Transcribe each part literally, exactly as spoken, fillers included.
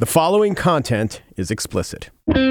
The following content is explicit.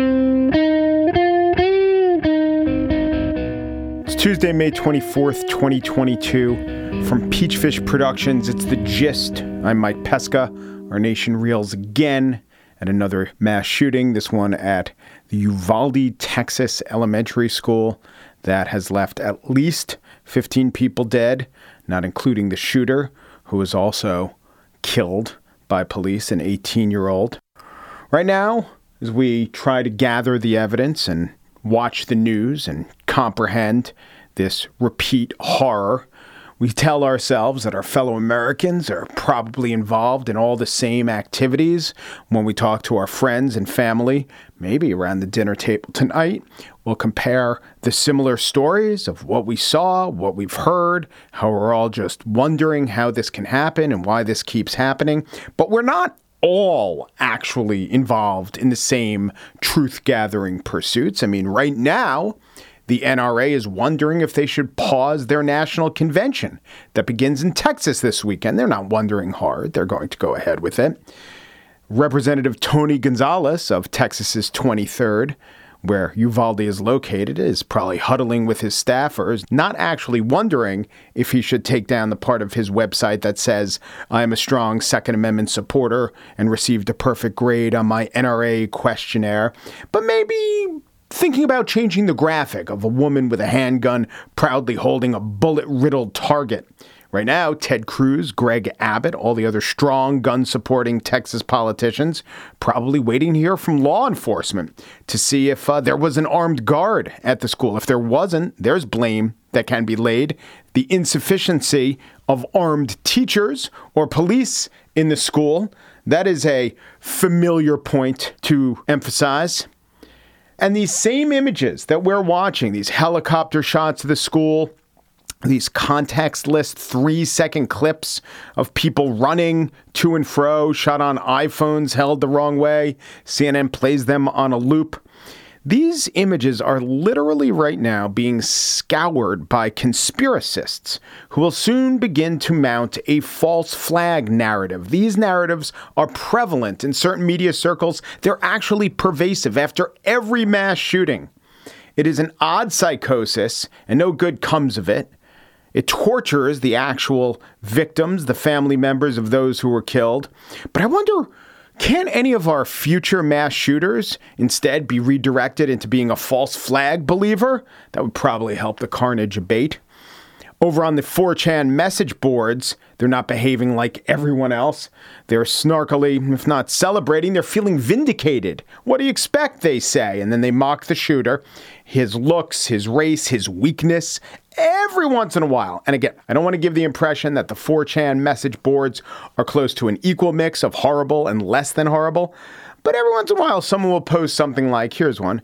It's Tuesday, May twenty-fourth, twenty twenty-two. From Peachfish Productions, it's The Gist. I'm Mike Pesca. Our nation reels again at another mass shooting, this one at the Uvalde, Texas elementary school that has left at least fifteen people dead, not including the shooter, who was also killed by police, an eighteen-year-old. Right now, as we try to gather the evidence and watch the news and comprehend this repeat horror, we tell ourselves that our fellow Americans are probably involved in all the same activities. When we talk to our friends and family, maybe around the dinner table tonight, we'll compare the similar stories of what we saw, what we've heard, how we're all just wondering how this can happen and why this keeps happening. But we're not all actually involved in the same truth-gathering pursuits. I mean, right now, the N R A is wondering if they should pause their national convention that begins in Texas this weekend. They're not wondering hard. They're going to go ahead with it. Representative Tony Gonzalez of Texas's twenty-third, where Uvalde is located, is probably huddling with his staffers, not actually wondering if he should take down the part of his website that says, I am a strong Second Amendment supporter and received a perfect grade on my N R A questionnaire, but maybe thinking about changing the graphic of a woman with a handgun proudly holding a bullet-riddled target. Right now, Ted Cruz, Greg Abbott, all the other strong gun-supporting Texas politicians probably waiting to hear from law enforcement to see if uh, there was an armed guard at the school. If there wasn't, there's blame that can be laid. The insufficiency of armed teachers or police in the school, that is a familiar point to emphasize. And these same images that we're watching, these helicopter shots of the school, these context-less three-second clips of people running to and fro, shot on iPhones held the wrong way. C N N plays them on a loop. These images are literally right now being scoured by conspiracists who will soon begin to mount a false flag narrative. These narratives are prevalent in certain media circles. They're actually pervasive after every mass shooting. It is an odd psychosis, and no good comes of it. It tortures the actual victims, the family members of those who were killed. But I wonder, can any of our future mass shooters instead be redirected into being a false flag believer? That would probably help the carnage abate. Over on the four chan message boards, they're not behaving like everyone else. They're snarkily, if not celebrating, they're feeling vindicated. What do you expect, they say? And then they mock the shooter, his looks, his race, his weakness, every once in a while. And again, I don't want to give the impression that the four chan message boards are close to an equal mix of horrible and less than horrible. But every once in a while, someone will post something like, here's one.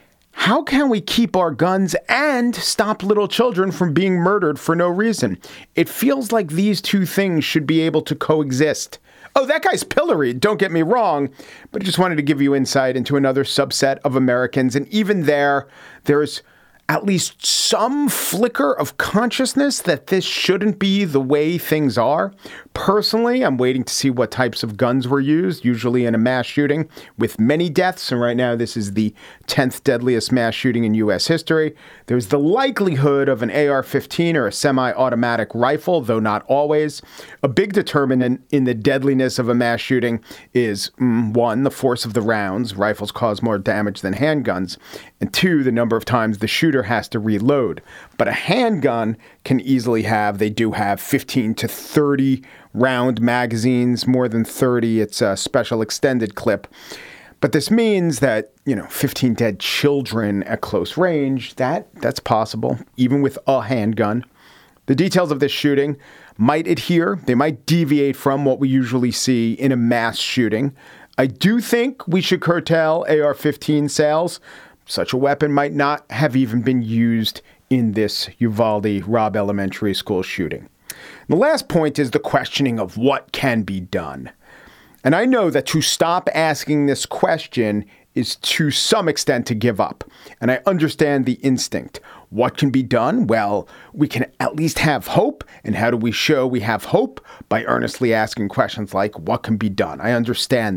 How can we keep our guns and stop little children from being murdered for no reason? It feels like these two things should be able to coexist. Oh, that guy's pilloried, don't get me wrong, but I just wanted to give you insight into another subset of Americans. And even there, there's at least some flicker of consciousness that this shouldn't be the way things are. Personally, I'm waiting to see what types of guns were used, usually in a mass shooting with many deaths. And right now, this is the tenth deadliest mass shooting in U S history. There's the likelihood of an A R fifteen or a semi-automatic rifle, though not always. A big determinant in the deadliness of a mass shooting is, mm, one, the force of the rounds. Rifles cause more damage than handguns. And two, the number of times the shooter has to reload. But a handgun can easily have, they do have fifteen to thirty round magazines, more than thirty. It's a special extended clip. But this means that, you know, fifteen dead children at close range, that that's possible, even with a handgun. The details of this shooting might adhere, they might deviate from what we usually see in a mass shooting. I do think we should curtail A R fifteen sales. Such a weapon might not have even been used in this Uvalde Robb Elementary School shooting. The last point is the questioning of what can be done. And I know that to stop asking this question is to some extent to give up. And I understand the instinct. What can be done? Well, we can at least have hope. And how do we show we have hope? By earnestly asking questions like, what can be done? I understand that.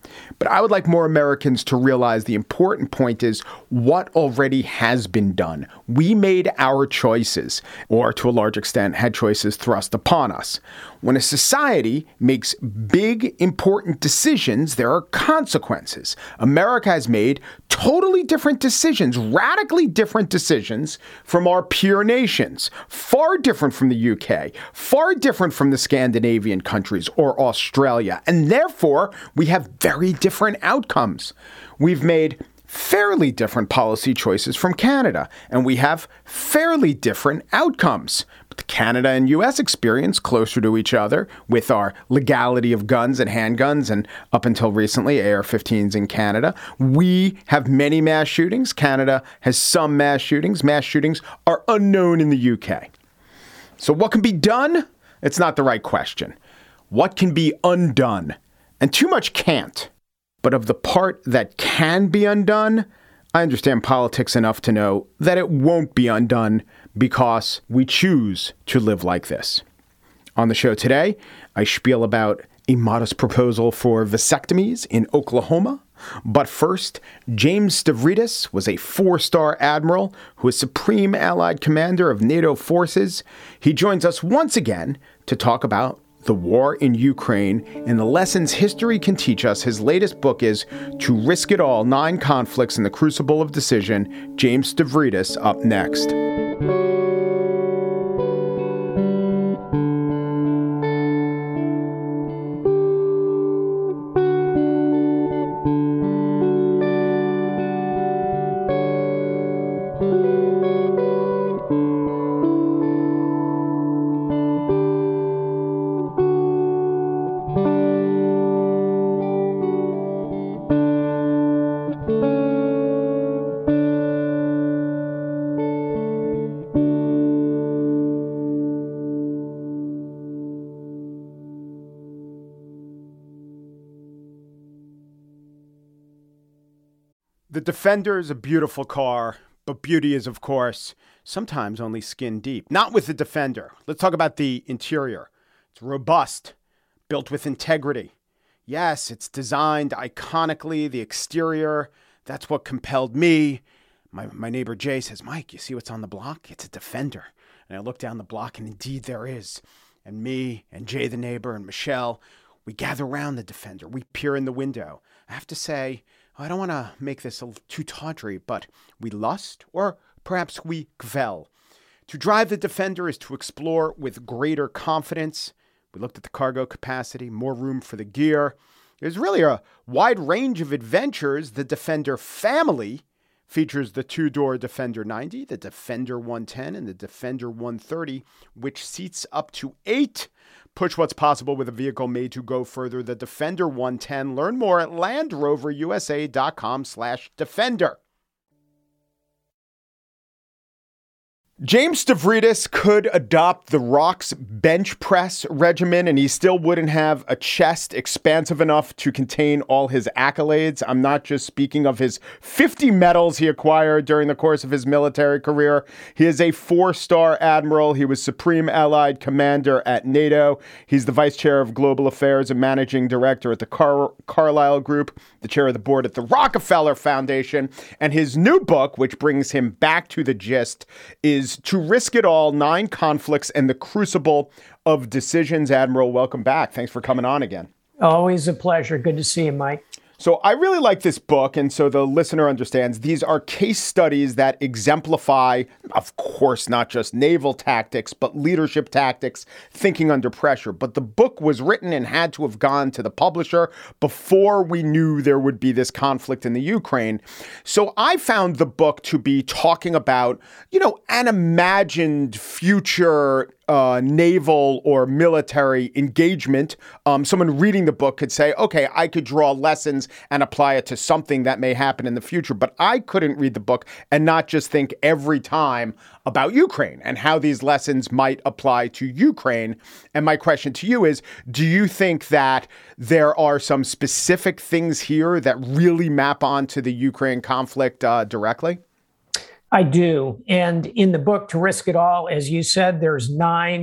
But I would like more Americans to realize the important point is what already has been done. We made our choices, or to a large extent had choices thrust upon us. When a society makes big, important decisions, there are consequences. America has made totally different decisions, radically different decisions from our peer nations, far different from the U K, far different from the Scandinavian countries or Australia. And therefore, we have very different outcomes. We've made fairly different policy choices from Canada, and we have fairly different outcomes. But the Canada and U S experience closer to each other with our legality of guns and handguns, and up until recently, A R fifteens in Canada. We have many mass shootings. Canada has some mass shootings. Mass shootings are unknown in the U K. So what can be done? It's not the right question. What can be undone? And too much can't. But of the part that can be undone, I understand politics enough to know that it won't be undone because we choose to live like this. On the show today, I spiel about a modest proposal for vasectomies in Oklahoma. But first, James Stavridis was a four-star admiral who is Supreme Allied Commander of NATO forces. He joins us once again to talk about the war in Ukraine and the lessons history can teach us. His latest book is To Risk It All, Nine Conflicts in the Crucible of Decision. James Stavridis up next. The Defender is a beautiful car, but beauty is, of course, sometimes only skin deep. Not with the Defender. Let's talk about the interior. It's robust, built with integrity. Yes, it's designed iconically. The exterior, that's what compelled me. My, my neighbor Jay says, Mike, you see what's on the block? It's a Defender. And I look down the block, and indeed there is. And me and Jay, the neighbor, and Michelle, we gather around the Defender. We peer in the window. I have to say, I don't want to make this a too tawdry, but we lust, or perhaps we gvel. To drive the Defender is to explore with greater confidence. We looked at the cargo capacity, more room for the gear. There's really a wide range of adventures. The Defender family features the two-door Defender ninety, the Defender one ten, and the Defender one thirty, which seats up to eight. Push what's possible with a vehicle made to go further. The Defender one ten. Learn more at LandRoverUSA.com slash Defender. James Stavridis could adopt The Rock's bench press regimen, and he still wouldn't have a chest expansive enough to contain all his accolades. I'm not just speaking of his fifty medals he acquired during the course of his military career. He is a four-star admiral. He was Supreme Allied Commander at NATO. He's the Vice Chair of Global Affairs and Managing Director at the Car- Carlyle Group, the Chair of the Board at the Rockefeller Foundation. And his new book, which brings him back to the gist, is To Risk It All, Nine Conflicts and the Crucible of Decisions. Admiral, welcome back. Thanks for coming on again. Always a pleasure. Good to see you, Mike. So I really like this book, and so the listener understands these are case studies that exemplify, of course, not just naval tactics, but leadership tactics, thinking under pressure. But the book was written and had to have gone to the publisher before we knew there would be this conflict in the Ukraine. So I found the book to be talking about, you know, an imagined future Uh, naval or military engagement. Um, someone reading the book could say, okay, I could draw lessons and apply it to something that may happen in the future. But I couldn't read the book and not just think every time about Ukraine and how these lessons might apply to Ukraine. And my question to you is, do you think that there are some specific things here that really map onto the Ukraine conflict uh, directly? I do. And in the book, To Risk It All, as you said, there's nine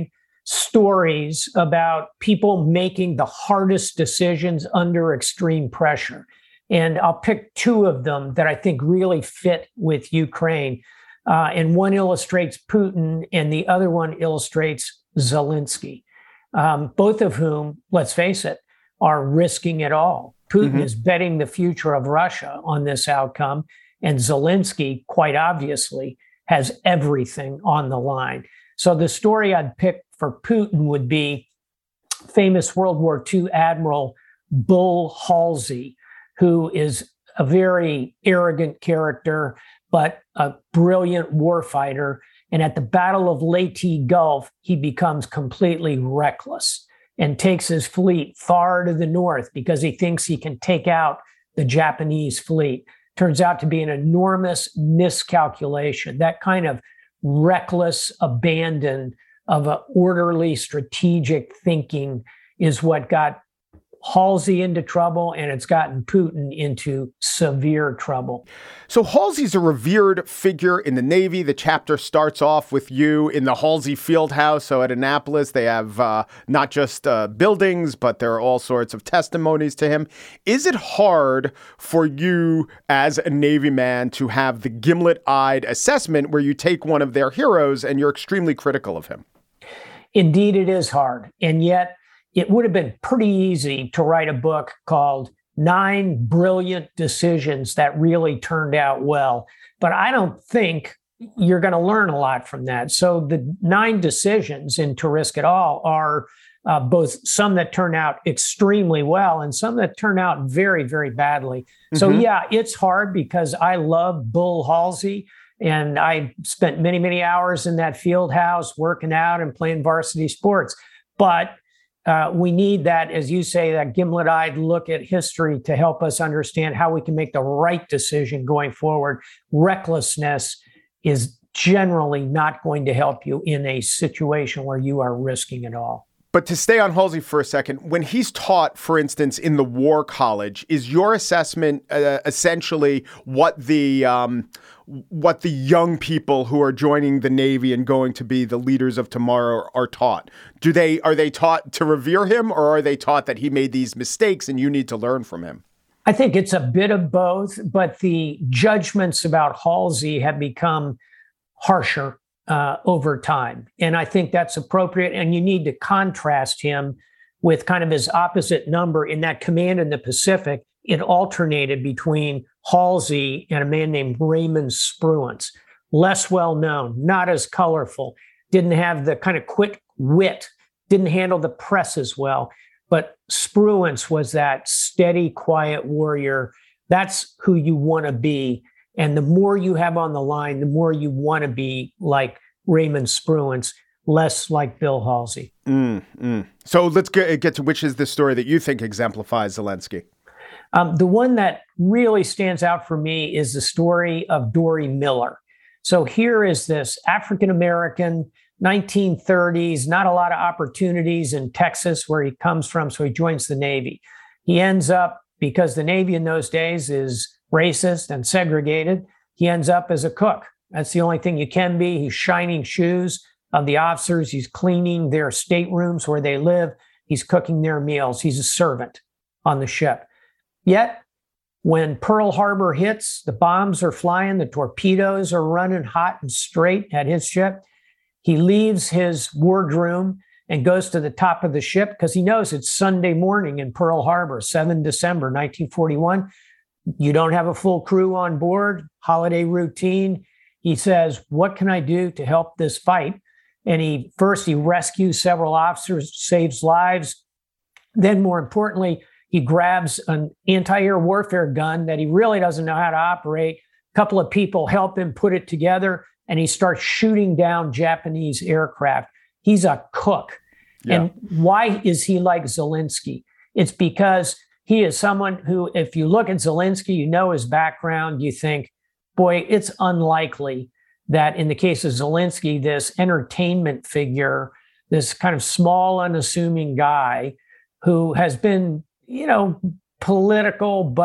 stories about people making the hardest decisions under extreme pressure. And I'll pick two of them that I think really fit with Ukraine. Uh, and one illustrates Putin, and the other one illustrates Zelensky, um, both of whom, let's face it, are risking it all. Putin mm-hmm. is betting the future of Russia on this outcome, and Zelensky, quite obviously, has everything on the line. So the story I'd pick for Putin would be famous World War Two Admiral Bull Halsey, who is a very arrogant character, but a brilliant warfighter. And at the Battle of Leyte Gulf, he becomes completely reckless and takes his fleet far to the north because he thinks he can take out the Japanese fleet. Turns out to be an enormous miscalculation. That kind of reckless abandon of an orderly strategic thinking is what got Halsey into trouble, and it's gotten Putin into severe trouble. So Halsey's a revered figure in the Navy. The chapter starts off with you in the Halsey Fieldhouse. So at Annapolis, they have uh, not just uh, buildings, but there are all sorts of testimonies to him. Is it hard for you as a Navy man to have the gimlet-eyed assessment where you take one of their heroes and you're extremely critical of him? Indeed, it is hard. And yet, it would have been pretty easy to write a book called Nine Brilliant Decisions That Really Turned Out Well. But I don't think you're going to learn a lot from that. So the nine decisions in To Risk It All are uh, both some that turn out extremely well and some that turn out very, very badly. Mm-hmm. So yeah, it's hard because I love Bull Halsey. And I spent many, many hours in that field house working out and playing varsity sports. But Uh, we need that, as you say, that gimlet-eyed look at history to help us understand how we can make the right decision going forward. Recklessness is generally not going to help you in a situation where you are risking it all. But to stay on Halsey for a second, when he's taught, for instance, in the War College, is your assessment uh, essentially what the um, what the young people who are joining the Navy and going to be the leaders of tomorrow are taught? Do they are they taught to revere him, or are they taught that he made these mistakes and you need to learn from him? I think it's a bit of both, but the judgments about Halsey have become harsher Uh, over time. And I think that's appropriate. And you need to contrast him with kind of his opposite number in that command in the Pacific. It alternated between Halsey and a man named Raymond Spruance, less well known, not as colorful, didn't have the kind of quick wit, didn't handle the press as well. But Spruance was that steady, quiet warrior. That's who you want to be. And the more you have on the line, the more you want to be like Raymond Spruance, less like Bill Halsey. Mm, mm. So let's get, get to which is the story that you think exemplifies Zelensky. Um, the one that really stands out for me is the story of Dory Miller. So here is this African-American, nineteen thirties, not a lot of opportunities in Texas where he comes from, so he joins the Navy. He ends up, because the Navy in those days is racist and segregated, he ends up as a cook. That's the only thing you can be. He's shining shoes of the officers. He's cleaning their staterooms where they live. He's cooking their meals. He's a servant on the ship. Yet, when Pearl Harbor hits, the bombs are flying, the torpedoes are running hot and straight at his ship. He leaves his wardroom and goes to the top of the ship because he knows it's Sunday morning in Pearl Harbor, the seventh of December, nineteen forty-one. You don't have a full crew on board, holiday routine. He says, what can I do to help this fight? And he first, he rescues several officers, saves lives. Then more importantly, he grabs an anti-air warfare gun that he really doesn't know how to operate. A couple of people help him put it together, and he starts shooting down Japanese aircraft. He's a cook. Yeah. And why is he like Zelensky? It's because he is someone who, if you look at Zelensky, you know his background, you think, boy, it's unlikely that in the case of Zelensky, this entertainment figure, this kind of small, unassuming guy who has been, you know, political, but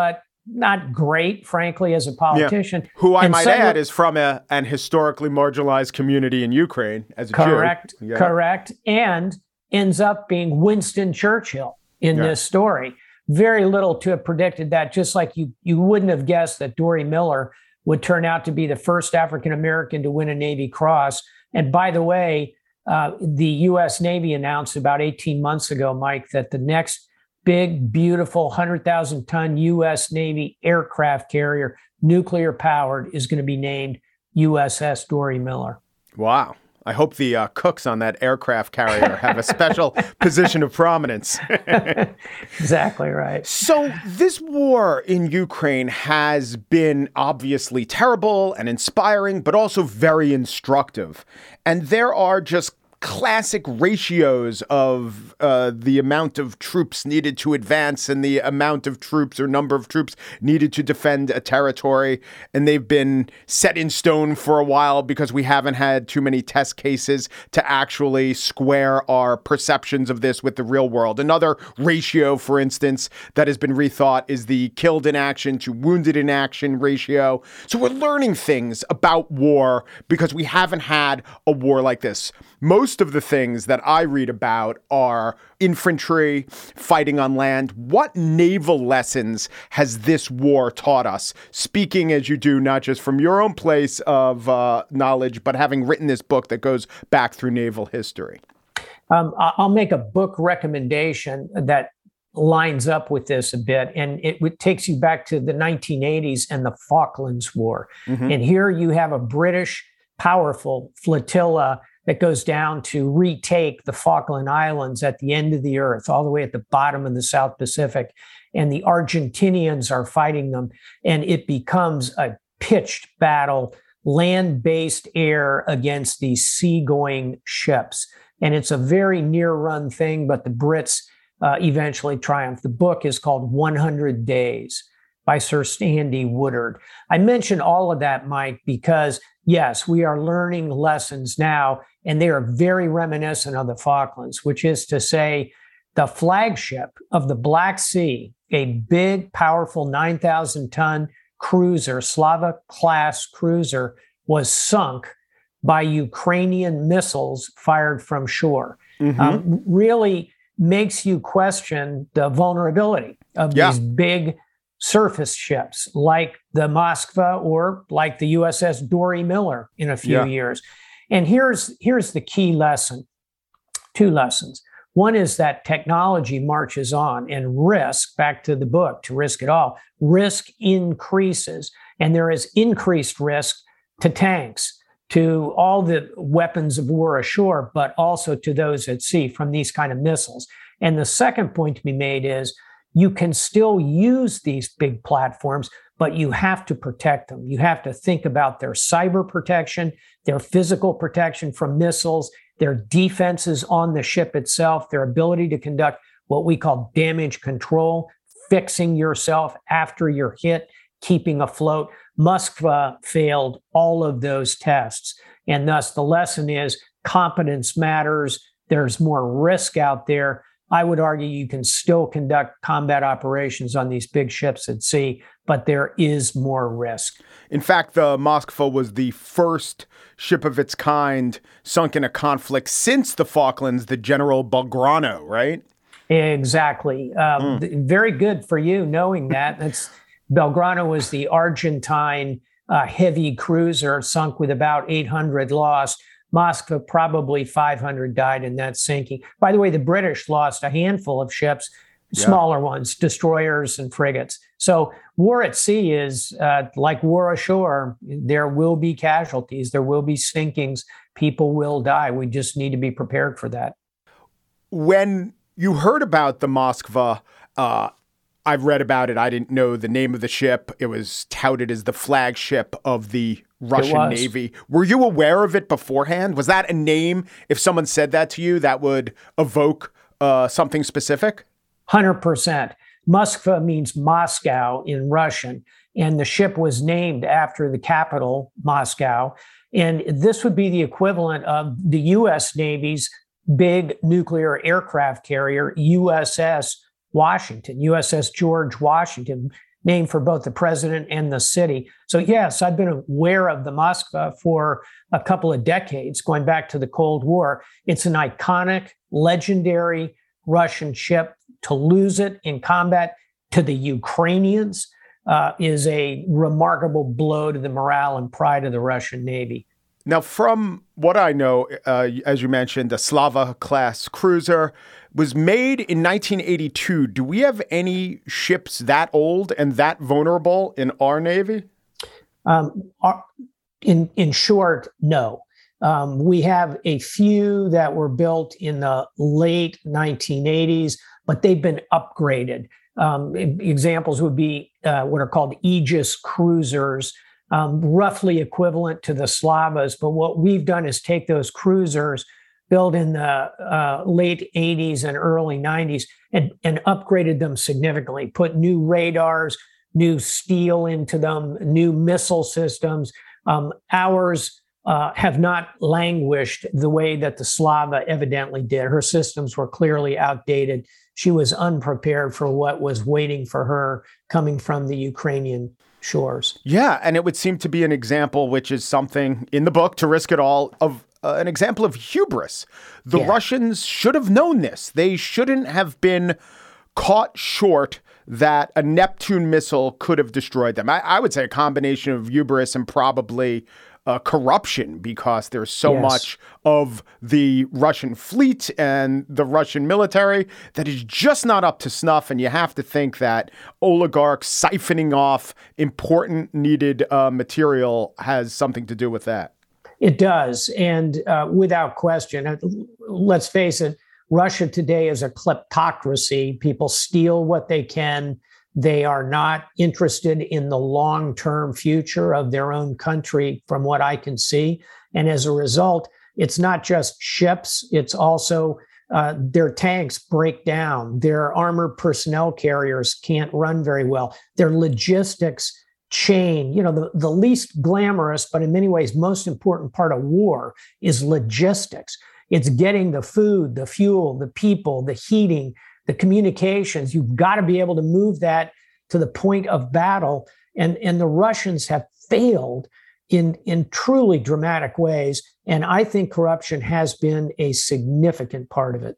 not great, frankly, as a politician. Yeah. Who I and might suddenly, add is from a, an historically marginalized community in Ukraine as a correct, Jew. Yeah. Correct. And ends up being Winston Churchill in Yeah. this story. Very little to have predicted that, just like you, you wouldn't have guessed that Dory Miller would turn out to be the first African-American to win a Navy Cross. And by the way, uh, the U S Navy announced about eighteen months ago, Mike, that the next big, beautiful one hundred thousand ton U S Navy aircraft carrier, nuclear powered, is going to be named U S S Dory Miller. Wow. I hope the uh, cooks on that aircraft carrier have a special position of prominence. Exactly right. So this war in Ukraine has been obviously terrible and inspiring, but also very instructive. And there are just classic ratios of uh, the amount of troops needed to advance and the amount of troops or number of troops needed to defend a territory. And they've been set in stone for a while because we haven't had too many test cases to actually square our perceptions of this with the real world. Another ratio, for instance, that has been rethought is the killed in action to wounded in action ratio. So we're learning things about war because we haven't had a war like this. Most of the things that I read about are infantry fighting on land. What naval lessons has this war taught us? Speaking as you do, not just from your own place of uh, knowledge, but having written this book that goes back through naval history. Um, I'll make a book recommendation that lines up with this a bit, and it, it takes you back to the nineteen eighties and the Falklands War. Mm-hmm. And here you have a British powerful flotilla that goes down to retake the Falkland Islands at the end of the earth, all the way at the bottom of the South Pacific. And the Argentinians are fighting them. And it becomes a pitched battle, land-based air against these sea-going ships. And it's a very near-run thing, but the Brits uh, eventually triumph. The book is called one hundred days by Sir Stanley Woodard. I mention all of that, Mike, because yes, we are learning lessons now, and they are very reminiscent of the Falklands, which is to say the flagship of the Black Sea, a big, powerful nine thousand ton cruiser, Slava-class cruiser, was sunk by Ukrainian missiles fired from shore. Mm-hmm. Um, really makes you question the vulnerability of yeah. these big surface ships like the Moskva or like the U S S Dory Miller in a few yeah. years. And here's here's the key lesson, two lessons. One is that technology marches on and risk, back to the book, to risk it all, risk increases. And there is increased risk to tanks, to all the weapons of war ashore, but also to those at sea from these kind of missiles. And the second point to be made is you can still use these big platforms, but you have to protect them. You have to think about their cyber protection, their physical protection from missiles, their defenses on the ship itself, their ability to conduct what we call damage control, fixing yourself after you're hit, keeping afloat. Moskva failed all of those tests. And thus the lesson is competence matters. There's more risk out there. I would argue you can still conduct combat operations on these big ships at sea, but there is more risk. In fact, the Moskva was the first ship of its kind sunk in a conflict since the Falklands, the General Belgrano, right? Exactly. Um, mm. Very good for you knowing that. That's Belgrano was the Argentine uh, heavy cruiser sunk with about eight hundred lost. Moskva, probably five hundred died in that sinking. By the way, the British lost a handful of ships, smaller yeah. ones, destroyers and frigates. So war at sea is uh, like war ashore. There will be casualties. There will be sinkings. People will die. We just need to be prepared for that. When you heard about the Moskva, uh, I've read about it. I didn't know the name of the ship. It was touted as the flagship of the Russian Navy. Were you aware of it beforehand? Was that a name, if someone said that to you, that would evoke uh, something specific? one hundred percent. Moskva means Moscow in Russian, and the ship was named after the capital, Moscow. And this would be the equivalent of the U S Navy's big nuclear aircraft carrier, U S S Washington, U S S George Washington, named for both the president and the city. So yes, I've been aware of the Moskva for a couple of decades, going back to the Cold War. It's an iconic, legendary Russian ship. To lose it in combat to the Ukrainians uh, is a remarkable blow to the morale and pride of the Russian Navy. Now, from what I know, uh, as you mentioned, the Slava-class cruiser was made in nineteen eighty-two. Do we have any ships that old and that vulnerable in our Navy? Um, our, in, in short, no. Um, we have a few that were built in the late nineteen eighties, but they've been upgraded. Um, examples would be uh, what are called Aegis cruisers, um, roughly equivalent to the Slavas. But what we've done is take those cruisers built in the uh, late eighties and early nineties and, and upgraded them significantly, put new radars, new steel into them, new missile systems. Um, ours uh, have not languished the way that the Slava evidently did. Her systems were clearly outdated. She was unprepared for what was waiting for her coming from the Ukrainian shores. Yeah, and it would seem to be an example, which is something in the book, To Risk It All, of uh, an example of hubris. The yeah. Russians should have known this. They shouldn't have been caught short that a Neptune missile could have destroyed them. I, I would say a combination of hubris and probably Uh, corruption, because there's so yes. much of the Russian fleet and the Russian military that is just not up to snuff. And you have to think that oligarchs siphoning off important needed uh, material has something to do with that. It does. And uh, without question, let's face it, Russia today is a kleptocracy. People steal what they can. They are not interested in the long-term future of their own country, from what I can see. And as a result, it's not just ships, it's also uh, their tanks break down. Their armored personnel carriers can't run very well. Their logistics chain, you know, the, the least glamorous, but in many ways most important part of war is logistics. It's getting the food, the fuel, the people, the heating, the communications. You've got to be able to move that to the point of battle. And, and the Russians have failed in, in truly dramatic ways. And I think corruption has been a significant part of it.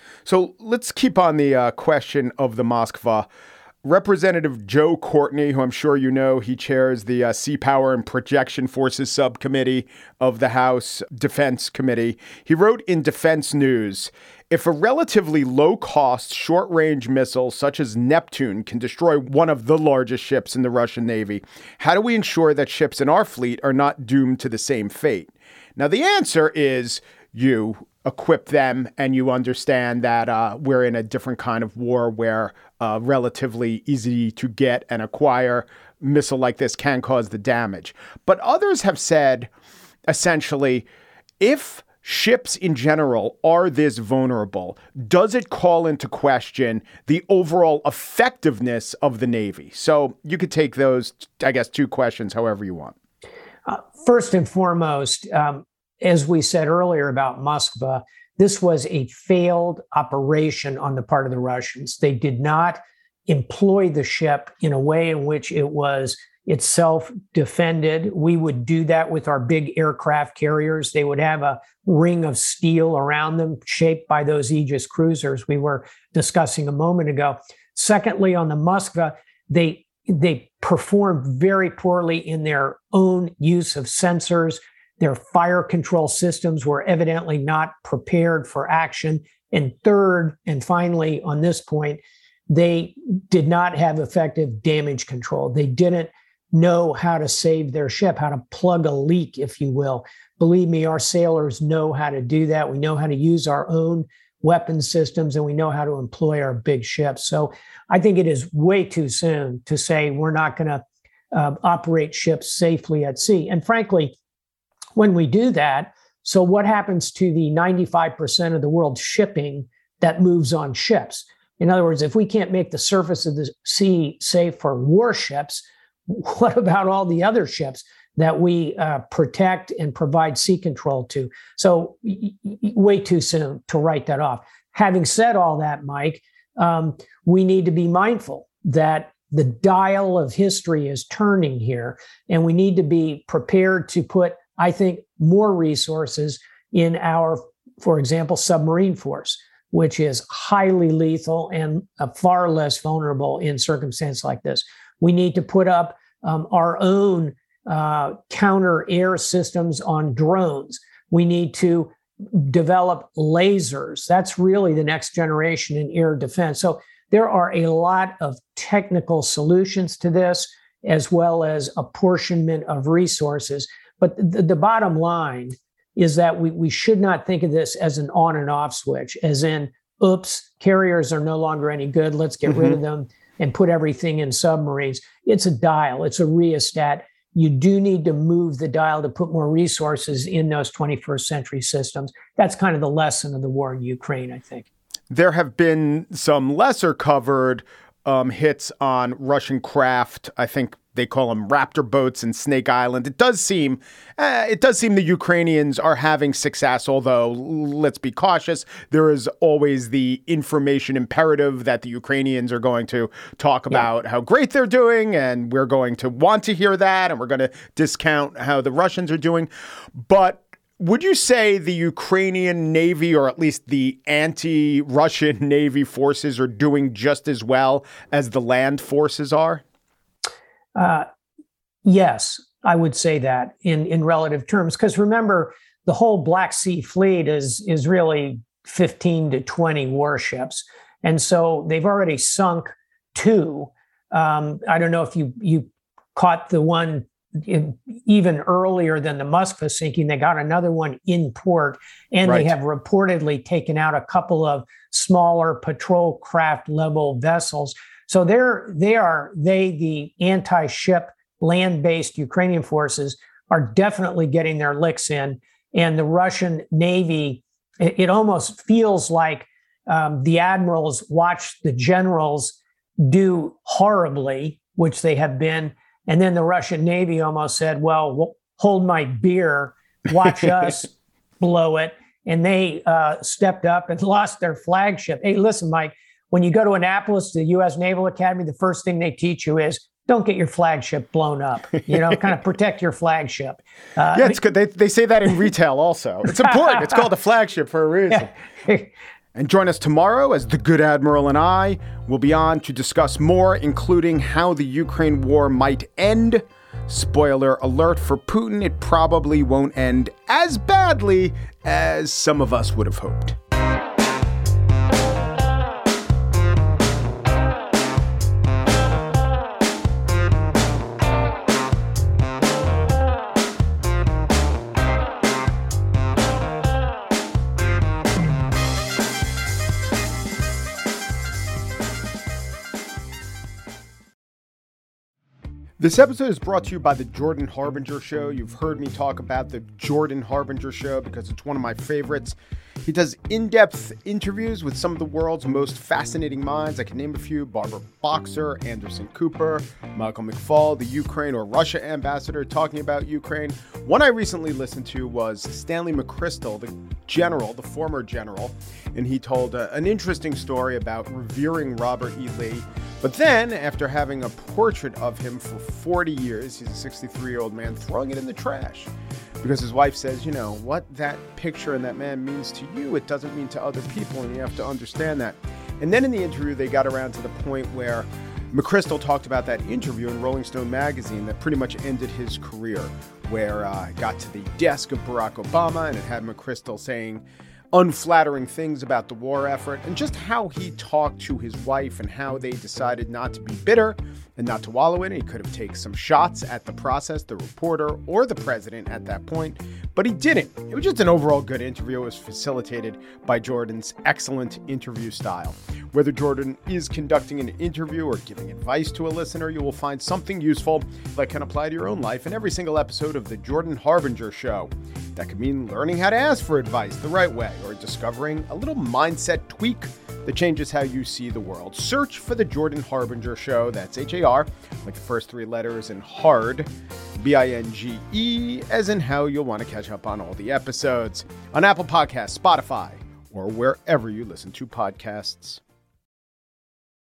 So let's keep on the uh, question of the Moskva. Representative Joe Courtney, who I'm sure you know, he chairs the uh, Sea Power and Projection Forces Subcommittee of the House Defense Committee. He wrote in Defense News, if a relatively low-cost, short-range missile such as Neptune can destroy one of the largest ships in the Russian Navy, how do we ensure that ships in our fleet are not doomed to the same fate? Now, the answer is you equip them and you understand that uh, we're in a different kind of war where uh, relatively easy to get and acquire missile like this can cause the damage. But others have said, essentially, if ships in general are this vulnerable, does it call into question the overall effectiveness of the Navy? So you could take those, I guess, two questions however you want. Uh, first and foremost, um, as we said earlier about Moskva, this was a failed operation on the part of the Russians. They did not employ the ship in a way in which it was itself defended. We would do that with our big aircraft carriers. They would have a ring of steel around them shaped by those Aegis cruisers we were discussing a moment ago. Secondly, on the Moskva, they, they performed very poorly in their own use of sensors. Their fire control systems were evidently not prepared for action. And third, and finally, on this point, they did not have effective damage control. They didn't know how to save their ship, how to plug a leak, if you will. Believe me, our sailors know how to do that. We know how to use our own weapon systems, and we know how to employ our big ships. So I think it is way too soon to say we're not going to uh, operate ships safely at sea. And frankly, when we do that, so what happens to the ninety-five percent of the world's shipping that moves on ships? In other words, if we can't make the surface of the sea safe for warships, what about all the other ships that we uh, protect and provide sea control to? So y- y- way too soon to write that off. Having said all that, Mike, um, we need to be mindful that the dial of history is turning here, and we need to be prepared to put, I think, more resources in our, for example, submarine force, which is highly lethal and uh, far less vulnerable in circumstances like this. We need to put up um, our own uh, counter air systems on drones. We need to develop lasers. That's really the next generation in air defense. So there are a lot of technical solutions to this, as well as apportionment of resources. But the, the bottom line is that we, we should not think of this as an on and off switch, as in, oops, carriers are no longer any good, let's get mm-hmm. rid of them and put everything in submarines. It's a dial, it's a rheostat. You do need to move the dial to put more resources in those twenty-first century systems. That's kind of the lesson of the war in Ukraine, I think. There have been some lesser covered um, hits on Russian craft. I think they call them Raptor boats in Snake Island. It does seem, uh, it does seem the Ukrainians are having success, although let's be cautious. There is always the information imperative that the Ukrainians are going to talk about yeah. how great they're doing, and we're going to want to hear that, and we're going to discount how the Russians are doing. But would you say the Ukrainian Navy, or at least the anti-Russian Navy forces, are doing just as well as the land forces are? Uh, yes, I would say that in, in relative terms, because remember, the whole Black Sea Fleet is, is really fifteen to twenty warships. And so they've already sunk two. Um, I don't know if you, you caught the one in, even earlier than the Moskva sinking. They got another one in port, and right. they have reportedly taken out a couple of smaller patrol craft level vessels. So they're, they are, they, the anti-ship land-based Ukrainian forces, are definitely getting their licks in. And the Russian Navy, it, it almost feels like um, the admirals watch the generals do horribly, which they have been. And then the Russian Navy almost said, well, hold my beer, watch us blow it. And they uh, stepped up and lost their flagship. Hey, listen, Mike, when you go to Annapolis, the U S Naval Academy, the first thing they teach you is don't get your flagship blown up. You know, kind of protect your flagship. Uh, yeah, it's good. They they say that in retail also. It's important. It's called a flagship for a reason. And join us tomorrow as the Good Admiral and I will be on to discuss more, including how the Ukraine war might end. Spoiler alert for Putin, it probably won't end as badly as some of us would have hoped. This episode is brought to you by the Jordan Harbinger Show. You've heard me talk about the Jordan Harbinger Show because it's one of my favorites. He does in-depth interviews with some of the world's most fascinating minds. I can name a few: Barbara Boxer, Anderson Cooper, Michael McFaul, the Ukraine or Russia ambassador talking about Ukraine. One I recently listened to was Stanley McChrystal, the general, the former general, and he told uh, an interesting story about revering Robert E. Lee. But then, after having a portrait of him for forty years, he's a sixty-three-year-old man, throwing it in the trash. Because his wife says, you know, what that picture and that man means to you, it doesn't mean to other people, and you have to understand that. And then in the interview, they got around to the point where McChrystal talked about that interview in Rolling Stone magazine that pretty much ended his career, where uh, it got to the desk of Barack Obama, and it had McChrystal saying unflattering things about the war effort, and just how he talked to his wife and how they decided not to be bitter and not to wallow in it. He could have taken some shots at the process, the reporter, or the president at that point, but he didn't. It was just an overall good interview. It was facilitated by Jordan's excellent interview style. Whether Jordan is conducting an interview or giving advice to a listener, you will find something useful that can apply to your own life in every single episode of the Jordan Harbinger Show. That could mean learning how to ask for advice the right way, or discovering a little mindset tweak that changes how you see the world. Search for the Jordan Harbinger Show. That's H A R, like the first three letters, and hard, B I N G E, as in how you'll want to catch up on all the episodes on Apple Podcasts, Spotify, or wherever you listen to podcasts.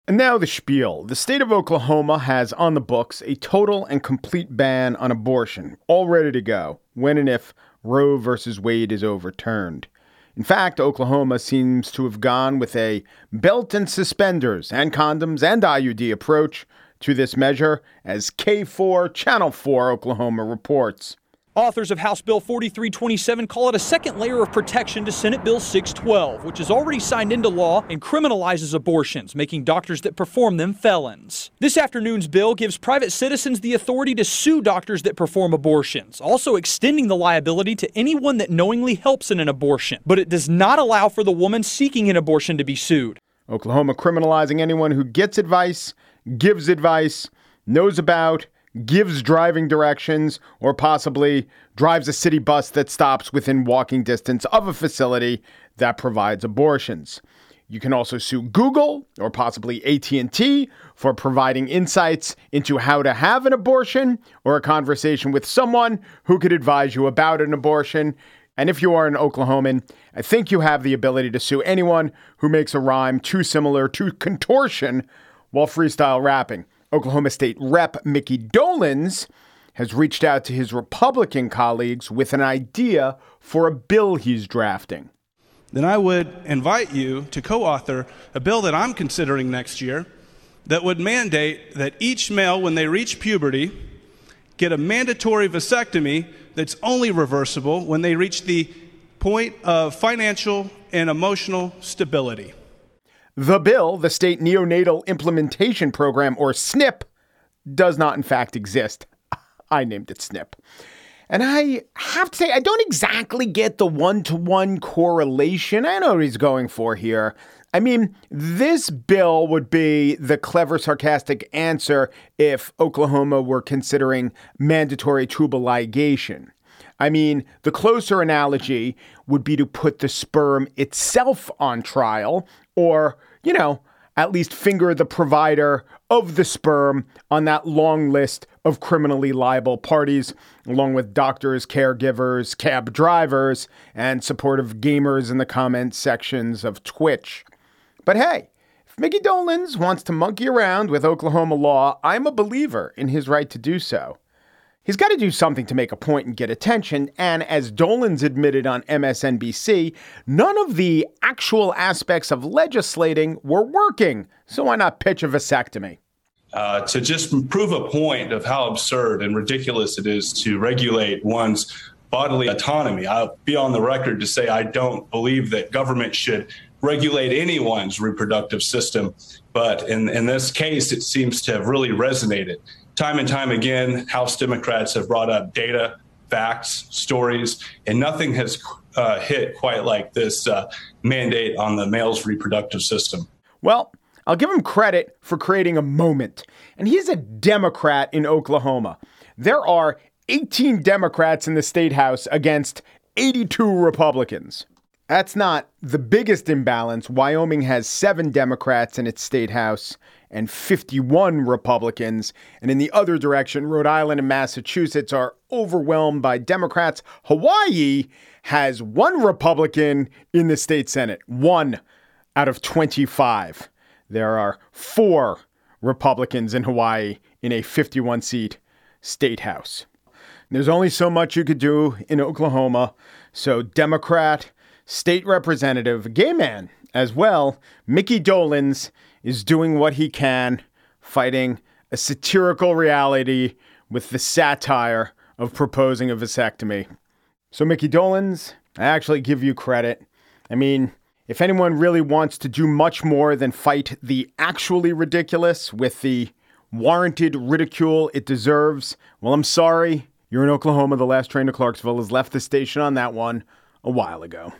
And now the spiel. The state of Oklahoma has on the books a total and complete ban on abortion, all ready to go, when and if Roe versus Wade is overturned. In fact, Oklahoma seems to have gone with a belt and suspenders and condoms and I U D approach to this measure, as K four Channel four Oklahoma reports. Authors of House Bill forty-three twenty-seven call it a second layer of protection to Senate Bill six twelve, which is already signed into law and criminalizes abortions, making doctors that perform them felons. This afternoon's bill gives private citizens the authority to sue doctors that perform abortions, also extending the liability to anyone that knowingly helps in an abortion. But it does not allow for the woman seeking an abortion to be sued. Oklahoma criminalizing anyone who gets advice, gives advice, knows about, gives driving directions, or possibly drives a city bus that stops within walking distance of a facility that provides abortions. You can also sue Google or possibly A T and T for providing insights into how to have an abortion or a conversation with someone who could advise you about an abortion. And if you are an Oklahoman, I think you have the ability to sue anyone who makes a rhyme too similar to contortion while freestyle rapping. Oklahoma State Rep Mickey Dolenz has reached out to his Republican colleagues with an idea for a bill he's drafting. Then I would invite you to co-author a bill that I'm considering next year that would mandate that each male, when they reach puberty, get a mandatory vasectomy that's only reversible when they reach the point of financial and emotional stability. The bill, the State Neonatal Implementation Program, or SNP, does not in fact exist. I named it SNP. And I have to say, I don't exactly get the one-to-one correlation I know what he's going for here. I mean, this bill would be the clever, sarcastic answer if Oklahoma were considering mandatory tubal ligation. I mean, the closer analogy would be to put the sperm itself on trial, or, you know, at least finger the provider of the sperm on that long list of criminally liable parties, along with doctors, caregivers, cab drivers, and supportive gamers in the comment sections of Twitch. But hey, if Mickey Dolenz wants to monkey around with Oklahoma law, I'm a believer in his right to do so. He's got to do something to make a point and get attention, and as Dolenz admitted on M S N B C, none of the actual aspects of legislating were working, so why not pitch a vasectomy? Uh, to just prove a point of how absurd and ridiculous it is to regulate one's bodily autonomy. I'll be on the record to say I don't believe that government should regulate anyone's reproductive system, but in, in this case, it seems to have really resonated. Time and time again, House Democrats have brought up data, facts, stories, and nothing has uh, hit quite like this uh, mandate on the male's reproductive system. Well, I'll give him credit for creating a moment. And he's a Democrat in Oklahoma. There are eighteen Democrats in the state house against eighty-two Republicans. That's not the biggest imbalance. Wyoming has seven Democrats in its state house and fifty-one Republicans. And in the other direction, Rhode Island and Massachusetts are overwhelmed by Democrats. Hawaii has one Republican in the state Senate, one out of twenty-five. There are four Republicans in Hawaii in a fifty-one seat state house. There's only so much you could do in Oklahoma. So Democrat, state representative, gay man as well, Mickey Dolenz is doing what he can, fighting a satirical reality with the satire of proposing a vasectomy. So Mickey Dolenz, I actually give you credit. I mean, if anyone really wants to do much more than fight the actually ridiculous with the warranted ridicule it deserves, well, I'm sorry. You're in Oklahoma. The last train to Clarksville has left the station on that one a while ago.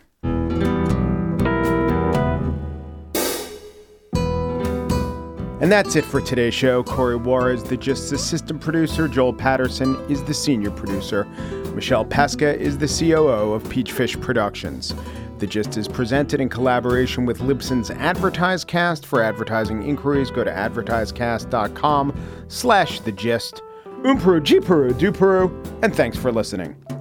And that's it for today's show. Corey Wara is the Gist assistant producer. Joel Patterson is the senior producer. Michelle Pesca is the C O O of Peachfish Productions. The Gist is presented in collaboration with Libsyn's AdvertiseCast. For advertising inquiries, go to advertisecast.com slash the gist. Umperu, Jiperu, Duperu, and thanks for listening.